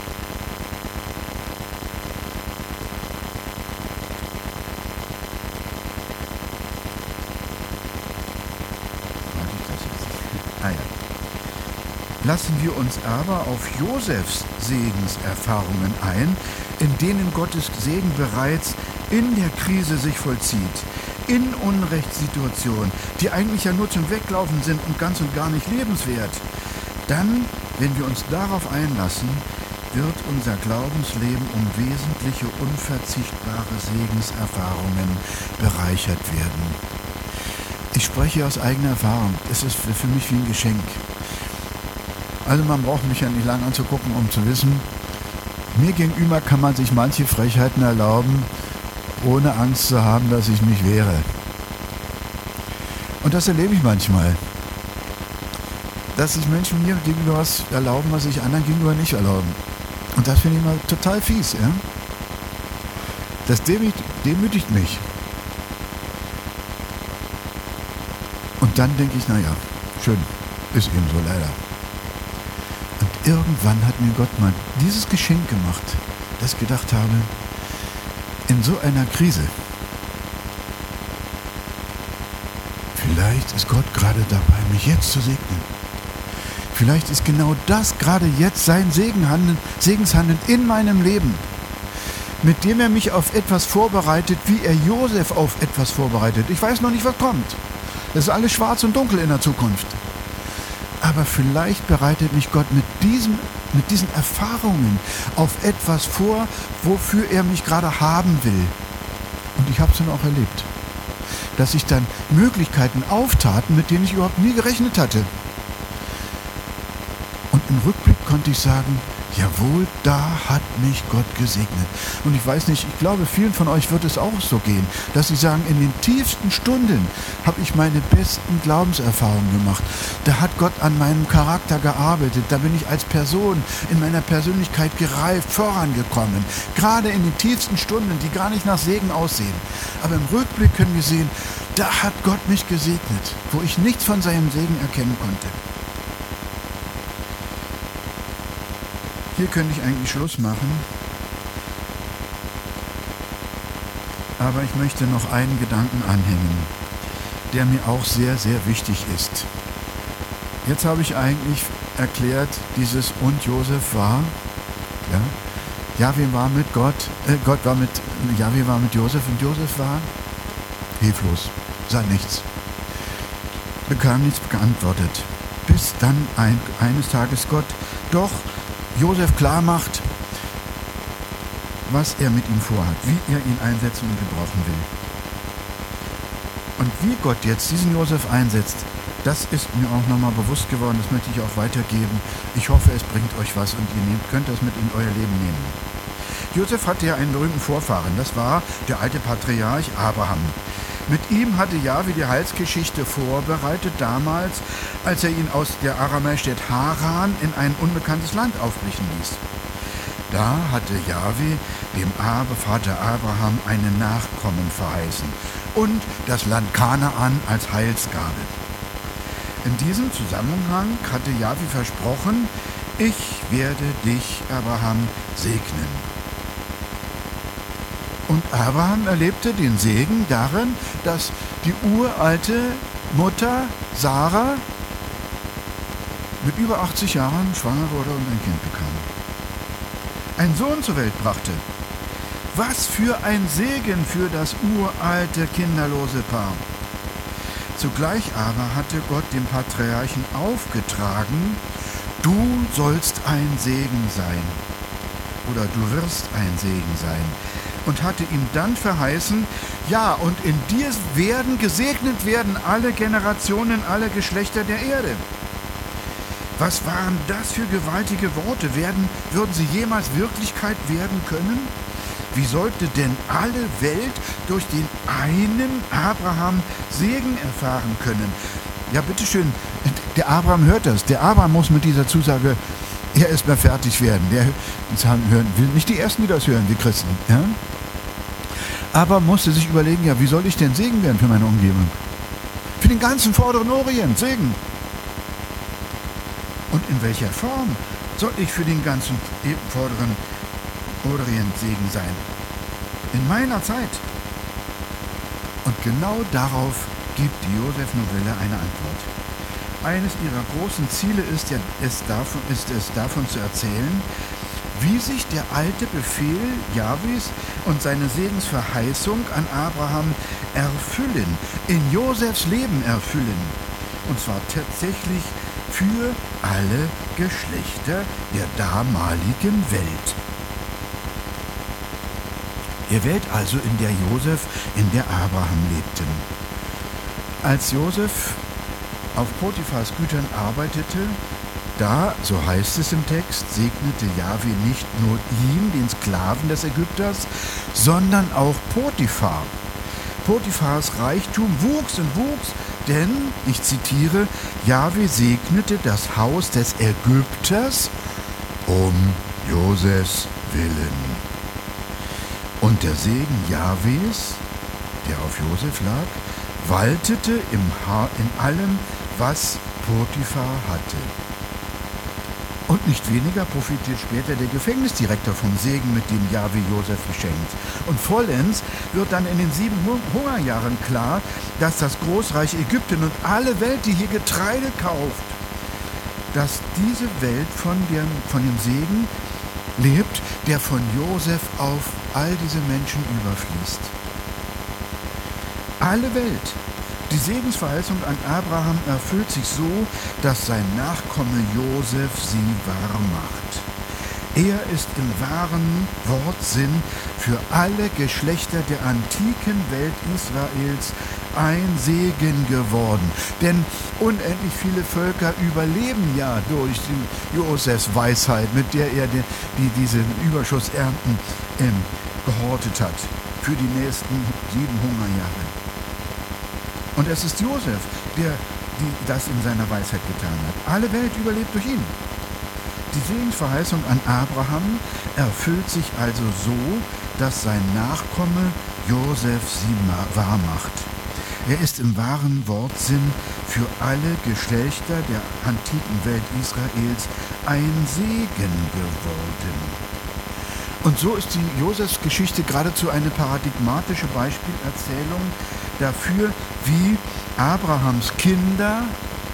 Lassen wir uns aber auf Josefs Segenserfahrungen ein, in denen Gottes Segen bereits in der Krise sich vollzieht, in Unrechtssituationen, die eigentlich ja nur zum Weglaufen sind und ganz und gar nicht lebenswert. Dann, wenn wir uns darauf einlassen, wird unser Glaubensleben um wesentliche, unverzichtbare Segenserfahrungen bereichert werden. Ich spreche aus eigener Erfahrung. Es ist für mich wie ein Geschenk. Also man braucht mich ja nicht lange anzugucken, um zu wissen, mir gegenüber kann man sich manche Frechheiten erlauben, ohne Angst zu haben, dass ich mich wehre. Und das erlebe ich manchmal. Dass sich Menschen mir gegenüber was erlauben, was sich anderen gegenüber nicht erlauben. Und das finde ich mal total fies. Ja? Das demütigt mich. Und dann denke ich, naja, schön, ist eben so leider. Und irgendwann hat mir Gott mal dieses Geschenk gemacht, dass ich gedacht habe, in so einer Krise, vielleicht ist Gott gerade dabei, mich jetzt zu segnen. Vielleicht ist genau das gerade jetzt sein Segenshandeln in meinem Leben, mit dem er mich auf etwas vorbereitet, wie er Josef auf etwas vorbereitet. Ich weiß noch nicht, was kommt. Das ist alles schwarz und dunkel in der Zukunft. Aber vielleicht bereitet mich Gott mit diesen Erfahrungen auf etwas vor, wofür er mich gerade haben will. Und ich habe es dann auch erlebt. Dass sich dann Möglichkeiten auftaten, mit denen ich überhaupt nie gerechnet hatte. Und im Rückblick konnte ich sagen, jawohl, da hat mich Gott gesegnet. Und ich weiß nicht, ich glaube, vielen von euch wird es auch so gehen, dass sie sagen, in den tiefsten Stunden habe ich meine besten Glaubenserfahrungen gemacht. Da hat Gott an meinem Charakter gearbeitet. Da bin ich als Person in meiner Persönlichkeit gereift, vorangekommen. Gerade in den tiefsten Stunden, die gar nicht nach Segen aussehen. Aber im Rückblick können wir sehen, da hat Gott mich gesegnet, wo ich nichts von seinem Segen erkennen konnte. Hier könnte ich eigentlich Schluss machen, aber ich möchte noch einen Gedanken anhängen, der mir auch sehr, sehr wichtig ist. Jetzt habe ich eigentlich erklärt, dieses und Josef war, Jahwe war mit Gott, Jahwe war mit Josef und Josef war hilflos, sah nichts, bekam nichts geantwortet, bis dann eines Tages Gott doch Josef klar macht, was er mit ihm vorhat, wie er ihn einsetzen und gebrauchen will. Und wie Gott jetzt diesen Josef einsetzt, das ist mir auch nochmal bewusst geworden, das möchte ich auch weitergeben. Ich hoffe, es bringt euch was und ihr könnt das mit in euer Leben nehmen. Josef hatte ja einen berühmten Vorfahren, das war der alte Patriarch Abraham. Mit ihm hatte Jahwe die Heilsgeschichte vorbereitet, damals, als er ihn aus der Aramäerstadt Haran in ein unbekanntes Land aufbrechen ließ. Da hatte Jahwe dem Vater Abraham einen Nachkommen verheißen und das Land Kanaan als Heilsgabe. In diesem Zusammenhang hatte Jahwe versprochen, ich werde dich, Abraham, segnen. Und Abraham erlebte den Segen darin, dass die uralte Mutter Sarah mit über 80 Jahren schwanger wurde und ein Kind bekam. Einen Sohn zur Welt brachte. Was für ein Segen für das uralte, kinderlose Paar. Zugleich aber hatte Gott dem Patriarchen aufgetragen, du sollst ein Segen sein. Oder du wirst ein Segen sein. Und hatte ihm dann verheißen, ja, und in dir gesegnet werden alle Generationen, alle Geschlechter der Erde. Was waren das für gewaltige Worte? Würden sie jemals Wirklichkeit werden können? Wie sollte denn alle Welt durch den einen Abraham Segen erfahren können? Ja, bitteschön, der Abraham hört das. Der Abraham muss mit dieser Zusage erstmal fertig werden. Das hören will nicht die Ersten, die das hören, wir Christen. Ja? Aber musste sich überlegen, ja, wie soll ich denn Segen werden für meine Umgebung? Für den ganzen vorderen Orient, Segen. Und in welcher Form soll ich für den ganzen vorderen Orient Segen sein? In meiner Zeit. Und genau darauf gibt die Josef-Novelle eine Antwort. Eines ihrer großen Ziele ist es davon zu erzählen, wie sich der alte Befehl Jahwes und seine Segensverheißung an Abraham erfüllen, in Josefs Leben erfüllen. Und zwar tatsächlich für alle Geschlechter der damaligen Welt. Der Welt also, in der Josef, in der Abraham lebten. Als Josef auf Potiphars Gütern arbeitete, da, so heißt es im Text, segnete Jahwe nicht nur ihn, den Sklaven des Ägypters, sondern auch Potiphar. Potiphars Reichtum wuchs und wuchs, denn, ich zitiere, Jahwe segnete das Haus des Ägypters um Josefs willen. Und der Segen Jahwes, der auf Josef lag, waltete in allem, was Potiphar hatte. Und nicht weniger profitiert später der Gefängnisdirektor vom Segen, mit dem Jahwe Josef beschenkt. Und vollends wird dann in den 7 Hungerjahren klar, dass das Großreich Ägypten und alle Welt, die hier Getreide kauft, dass diese Welt von dem Segen lebt, der von Josef auf all diese Menschen überfließt. Alle Welt. Die Segensverheißung an Abraham erfüllt sich so, dass sein Nachkomme Josef sie wahr macht. Er ist im wahren Wortsinn für alle Geschlechter der antiken Welt Israels ein Segen geworden. Denn unendlich viele Völker überleben ja durch Josefs Weisheit, mit der er diese Überschussernten gehortet hat für die nächsten 7 Hungerjahre. Und es ist Josef, der das in seiner Weisheit getan hat. Alle Welt überlebt durch ihn. Die Segensverheißung an Abraham erfüllt sich also so, dass sein Nachkomme Josef sie wahr macht. Er ist im wahren Wortsinn für alle Geschlechter der antiken Welt Israels ein Segen geworden. Und so ist die Josefsgeschichte geradezu eine paradigmatische Beispielerzählung dafür, wie Abrahams Kinder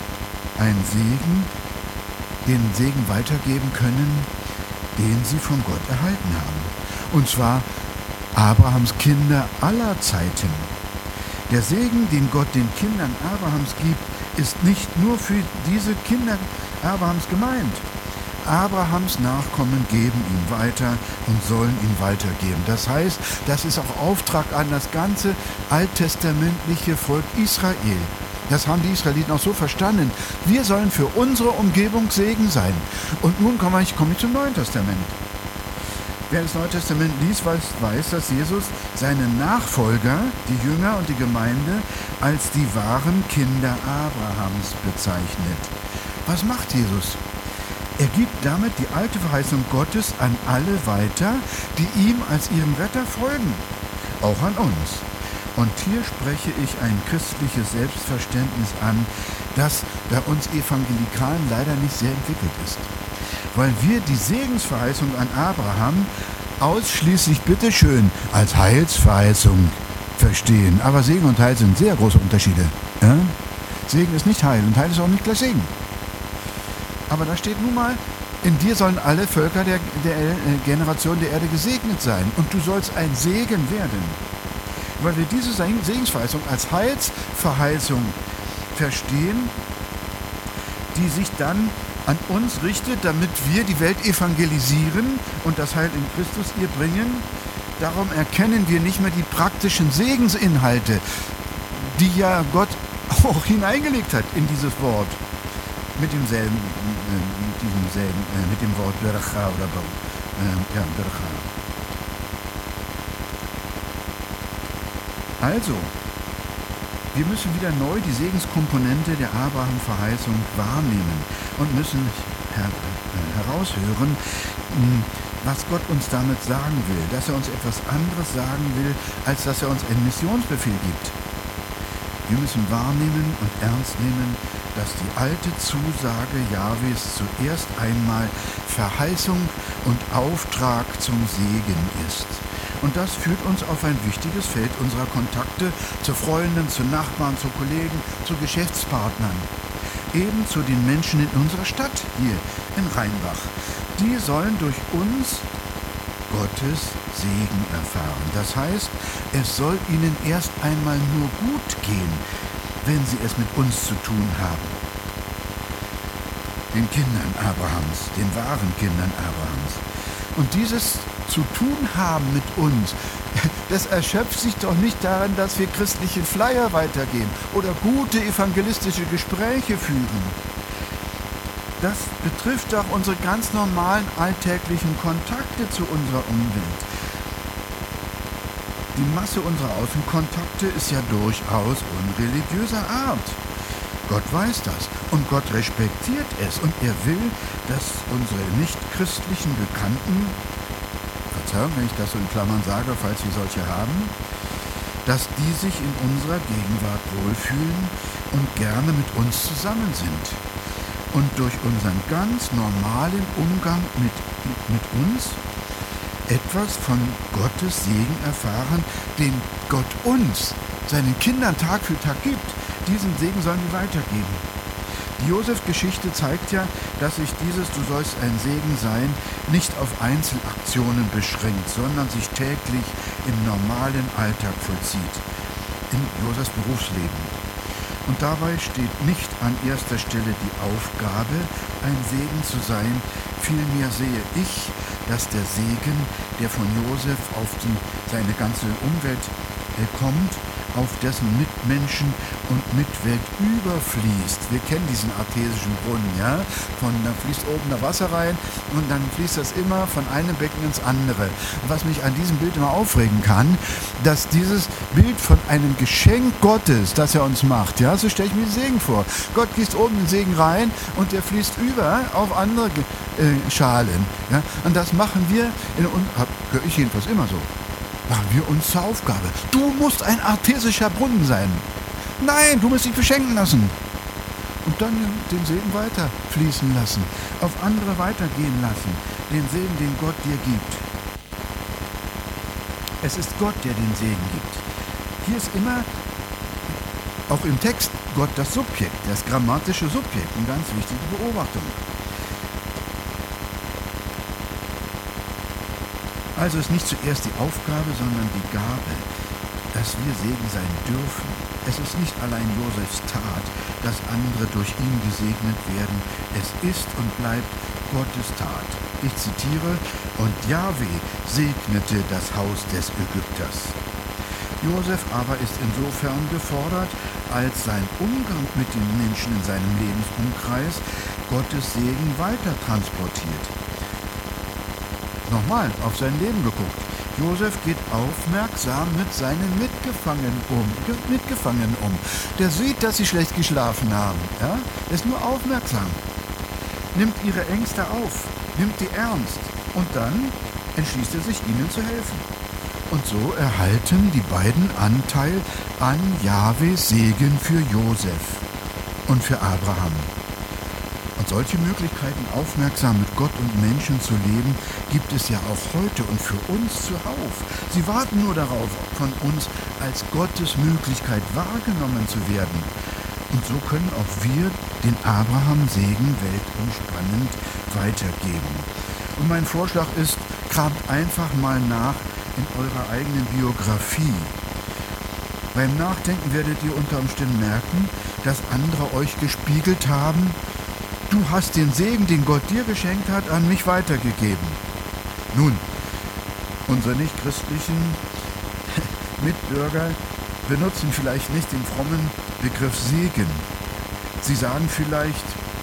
den Segen weitergeben können, den sie von Gott erhalten haben. Und zwar Abrahams Kinder aller Zeiten. Der Segen, den Gott den Kindern Abrahams gibt, ist nicht nur für diese Kinder Abrahams gemeint. Abrahams Nachkommen geben ihn weiter und sollen ihn weitergeben. Das heißt, das ist auch Auftrag an das ganze alttestamentliche Volk Israel. Das haben die Israeliten auch so verstanden. Wir sollen für unsere Umgebung Segen sein. Und nun komme ich zum Neuen Testament. Wer das Neue Testament liest, weiß, dass Jesus seine Nachfolger, die Jünger und die Gemeinde, als die wahren Kinder Abrahams bezeichnet. Was macht Jesus? Er gibt damit die alte Verheißung Gottes an alle weiter, die ihm als ihrem Retter folgen, auch an uns. Und hier spreche ich ein christliches Selbstverständnis an, das bei uns Evangelikalen leider nicht sehr entwickelt ist. Weil wir die Segensverheißung an Abraham ausschließlich, bitteschön, als Heilsverheißung verstehen. Aber Segen und Heil sind sehr große Unterschiede. Ja? Segen ist nicht Heil und Heil ist auch nicht gleich Segen. Aber da steht nun mal, in dir sollen alle Völker der Generation der Erde gesegnet sein. Und du sollst ein Segen werden. Weil wir diese Segensverheißung als Heilsverheißung verstehen, die sich dann an uns richtet, damit wir die Welt evangelisieren und das Heil in Christus ihr bringen. Darum erkennen wir nicht mehr die praktischen Segensinhalte, die ja Gott auch hineingelegt hat in dieses Wort. Mit dem Wort Beracha oder Beracha. Also, wir müssen wieder neu die Segenskomponente der Abraham-Verheißung wahrnehmen und müssen heraushören, was Gott uns damit sagen will, dass er uns etwas anderes sagen will, als dass er uns einen Missionsbefehl gibt. Wir müssen wahrnehmen und ernst nehmen, dass die alte Zusage Jahwes zuerst einmal Verheißung und Auftrag zum Segen ist. Und das führt uns auf ein wichtiges Feld unserer Kontakte zu Freunden, zu Nachbarn, zu Kollegen, zu Geschäftspartnern. Eben zu den Menschen in unserer Stadt hier in Rheinbach. Die sollen durch uns Gottes Segen erfahren. Das heißt, es soll ihnen erst einmal nur gut gehen, wenn sie es mit uns zu tun haben. Den Kindern Abrahams, den wahren Kindern Abrahams. Und dieses zu tun haben mit uns, das erschöpft sich doch nicht darin, dass wir christliche Flyer weitergeben oder gute evangelistische Gespräche führen. Das betrifft doch unsere ganz normalen alltäglichen Kontakte zu unserer Umwelt. Die Masse unserer Außenkontakte ist ja durchaus unreligiöser Art. Gott weiß das und Gott respektiert es und er will, dass unsere nichtchristlichen Bekannten, Verzeihung, wenn ich das so in Klammern sage, falls wir solche haben, dass die sich in unserer Gegenwart wohlfühlen und gerne mit uns zusammen sind und durch unseren ganz normalen Umgang mit uns etwas von Gottes Segen erfahren, den Gott uns, seinen Kindern Tag für Tag gibt. Diesen Segen sollen wir weitergeben. Die Josef-Geschichte zeigt ja, dass sich dieses "Du sollst ein Segen sein" nicht auf Einzelaktionen beschränkt, sondern sich täglich im normalen Alltag vollzieht, in Josefs Berufsleben. Und dabei steht nicht an erster Stelle die Aufgabe, ein Segen zu sein. Vielmehr sehe ich, dass der Segen, der von Josef auf seine ganze Umwelt kommt, auf dessen Mitmenschen und Mitwelt überfließt. Wir kennen diesen artesischen Brunnen, ja? Da fließt oben das Wasser rein und dann fließt das immer von einem Becken ins andere. Und was mich an diesem Bild immer aufregen kann, dass dieses Bild von einem Geschenk Gottes, das er uns macht, ja, so stelle ich mir den Segen vor. Gott gießt oben den Segen rein und der fließt über auf andere Schalen. Ja? Und das machen wir, höre ich jedenfalls immer so. Machen wir uns zur Aufgabe. Du musst ein artesischer Brunnen sein. Nein, du musst dich beschenken lassen. Und dann den Segen weiter fließen lassen. Auf andere weitergehen lassen. Den Segen, den Gott dir gibt. Es ist Gott, der den Segen gibt. Hier ist immer, auch im Text, Gott das Subjekt, das grammatische Subjekt. Eine ganz wichtige Beobachtung. Also ist nicht zuerst die Aufgabe, sondern die Gabe, dass wir Segen sein dürfen. Es ist nicht allein Josefs Tat, dass andere durch ihn gesegnet werden. Es ist und bleibt Gottes Tat. Ich zitiere: Und Jahwe segnete das Haus des Ägypters. Josef aber ist insofern gefordert, als sein Umgang mit den Menschen in seinem Lebensumkreis Gottes Segen weiter transportiert. Nochmal auf sein Leben geguckt. Josef geht aufmerksam mit seinen Mitgefangenen um. Der sieht, dass sie schlecht geschlafen haben. Ja? Der ist nur aufmerksam. Nimmt ihre Ängste auf, nimmt die ernst und dann entschließt er sich, ihnen zu helfen. Und so erhalten die beiden Anteil an Jahwes Segen für Josef und für Abraham. Und solche Möglichkeiten, aufmerksam mit Gott und Menschen zu leben, gibt es ja auch heute und für uns zuhauf. Sie warten nur darauf, von uns als Gottes Möglichkeit wahrgenommen zu werden. Und so können auch wir den Abraham-Segen weltumspannend weitergeben. Und mein Vorschlag ist, kramt einfach mal nach in eurer eigenen Biografie. Beim Nachdenken werdet ihr unter Umständen merken, dass andere euch gespiegelt haben: Du hast den Segen, den Gott dir geschenkt hat, an mich weitergegeben. Nun, unsere nichtchristlichen Mitbürger benutzen vielleicht nicht den frommen Begriff Segen. Sie sagen vielleicht: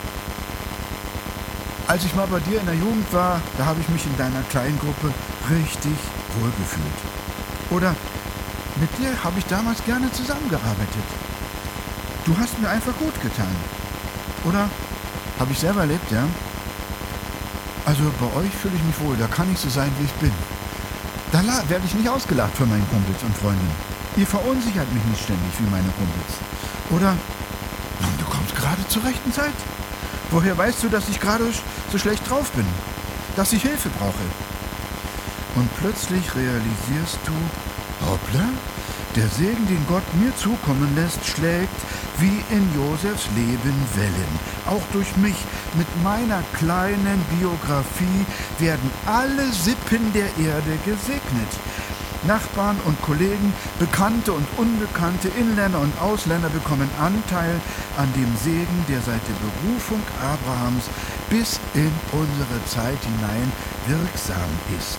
Als ich mal bei dir in der Jugend war, da habe ich mich in deiner Kleingruppe richtig wohlgefühlt. Oder Mit dir habe ich damals gerne zusammengearbeitet. Du hast mir einfach gut getan. Oder? Habe ich selber erlebt, ja? Also bei euch fühle ich mich wohl, da kann ich so sein, wie ich bin. Da werde ich nicht ausgelacht von meinen Kumpels und Freundinnen. Ihr verunsichert mich nicht ständig wie meine Kumpels. Oder? Du kommst gerade zur rechten Zeit. Woher weißt du, dass ich gerade so schlecht drauf bin? Dass ich Hilfe brauche? Und plötzlich realisierst du, hoppla, der Segen, den Gott mir zukommen lässt, schlägt wie in Josefs Leben Wellen. Auch durch mich, mit meiner kleinen Biografie, werden alle Sippen der Erde gesegnet. Nachbarn und Kollegen, Bekannte und Unbekannte, Inländer und Ausländer bekommen Anteil an dem Segen, der seit der Berufung Abrahams bis in unsere Zeit hinein wirksam ist.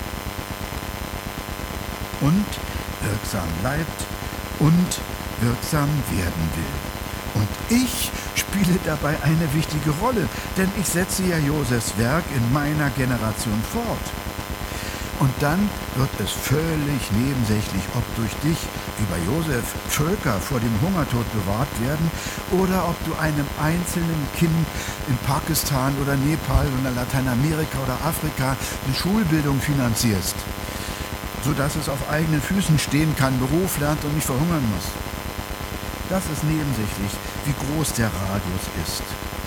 Und wirksam bleibt und wirksam werden will. Und ich spiele dabei eine wichtige Rolle, denn ich setze ja Josefs Werk in meiner Generation fort. Und dann wird es völlig nebensächlich, ob durch dich, wie bei Josef, Völker vor dem Hungertod bewahrt werden oder ob du einem einzelnen Kind in Pakistan oder Nepal oder Lateinamerika oder Afrika eine Schulbildung finanzierst, sodass es auf eigenen Füßen stehen kann, Beruf lernt und nicht verhungern muss. Das ist nebensächlich, wie groß der Radius ist.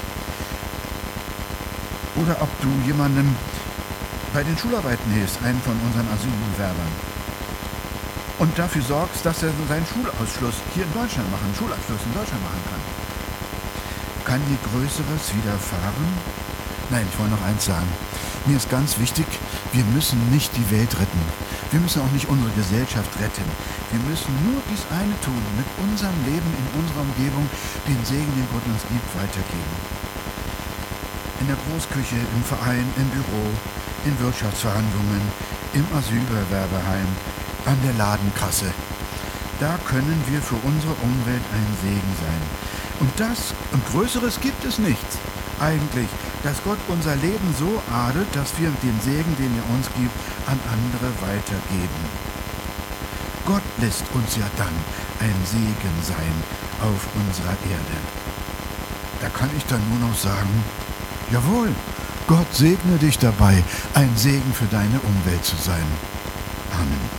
Oder ob du jemandem bei den Schularbeiten hilfst, einen von unseren Asylbewerbern, und dafür sorgst, dass er seinen Schulabschluss hier in Deutschland machen kann. Kann dir Größeres widerfahren? Nein, ich wollte noch eins sagen. Mir ist ganz wichtig, wir müssen nicht die Welt retten. Wir müssen auch nicht unsere Gesellschaft retten. Wir müssen nur dies eine tun, mit unserem Leben in unserer Umgebung den Segen, den Gott uns gibt, weitergeben. In der Großküche, im Verein, im Büro, in Wirtschaftsverhandlungen, im Asylbewerberheim, an der Ladenkasse. Da können wir für unsere Umwelt ein Segen sein. Und Größeres gibt es nichts. Eigentlich, dass Gott unser Leben so adelt, dass wir den Segen, den er uns gibt, an andere weitergeben. Gott lässt uns ja dann ein Segen sein auf unserer Erde. Da kann ich dann nur noch sagen, jawohl, Gott segne dich dabei, ein Segen für deine Umwelt zu sein. Amen.